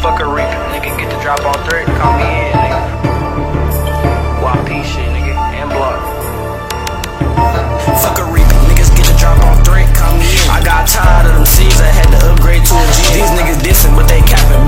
Fuck a reaper, nigga, get the drop on threat, call me in, nigga. YP shit, nigga, and block. Fuck a reaper, niggas get the drop on threat, call me in. I got tired of them C's, I had to upgrade to a G. These niggas different, but they capping.